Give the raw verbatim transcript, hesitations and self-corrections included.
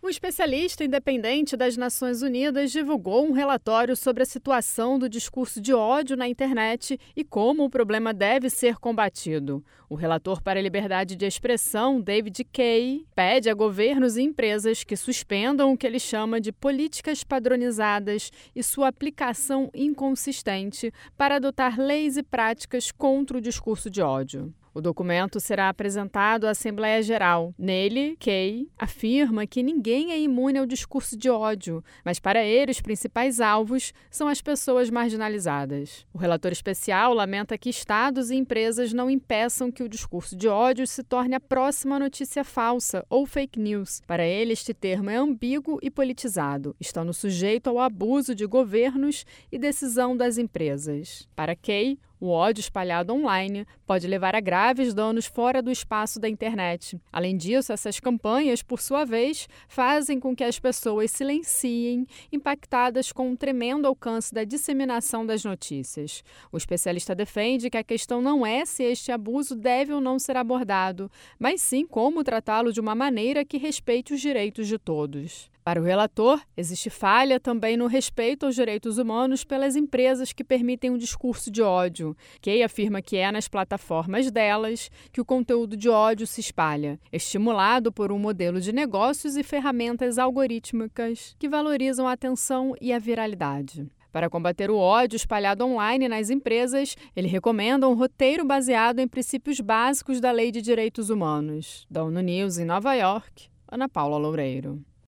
Um especialista independente das Nações Unidas divulgou um relatório sobre a situação do discurso de ódio na internet e como o problema deve ser combatido. O relator para a liberdade de expressão, David Kaye, pede a governos e empresas que suspendam o que ele chama de políticas padronizadas e sua aplicação inconsistente para adotar leis e práticas contra o discurso de ódio. O documento será apresentado à Assembleia Geral. Nele, Kaye afirma que ninguém é imune ao discurso de ódio, mas para ele os principais alvos são as pessoas marginalizadas. O relator especial lamenta que estados e empresas não impeçam que o discurso de ódio se torne a próxima notícia falsa ou fake news. Para ele, este termo é ambíguo e politizado, estando sujeito ao abuso de governos e decisão das empresas. Para Kaye, o ódio espalhado online pode levar a graves danos fora do espaço da internet. Além disso, essas campanhas, por sua vez, fazem com que as pessoas silenciem, impactadas com um tremendo alcance da disseminação das notícias. O especialista defende que a questão não é se este abuso deve ou não ser abordado, mas sim como tratá-lo de uma maneira que respeite os direitos de todos. Para o relator, existe falha também no respeito aos direitos humanos pelas empresas que permitem um discurso de ódio. Kaye afirma que é nas plataformas delas que o conteúdo de ódio se espalha, estimulado por um modelo de negócios e ferramentas algorítmicas que valorizam a atenção e a viralidade. Para combater o ódio espalhado online nas empresas, ele recomenda um roteiro baseado em princípios básicos da Lei de Direitos Humanos. Da ONU News em Nova York, Ana Paula Loureiro.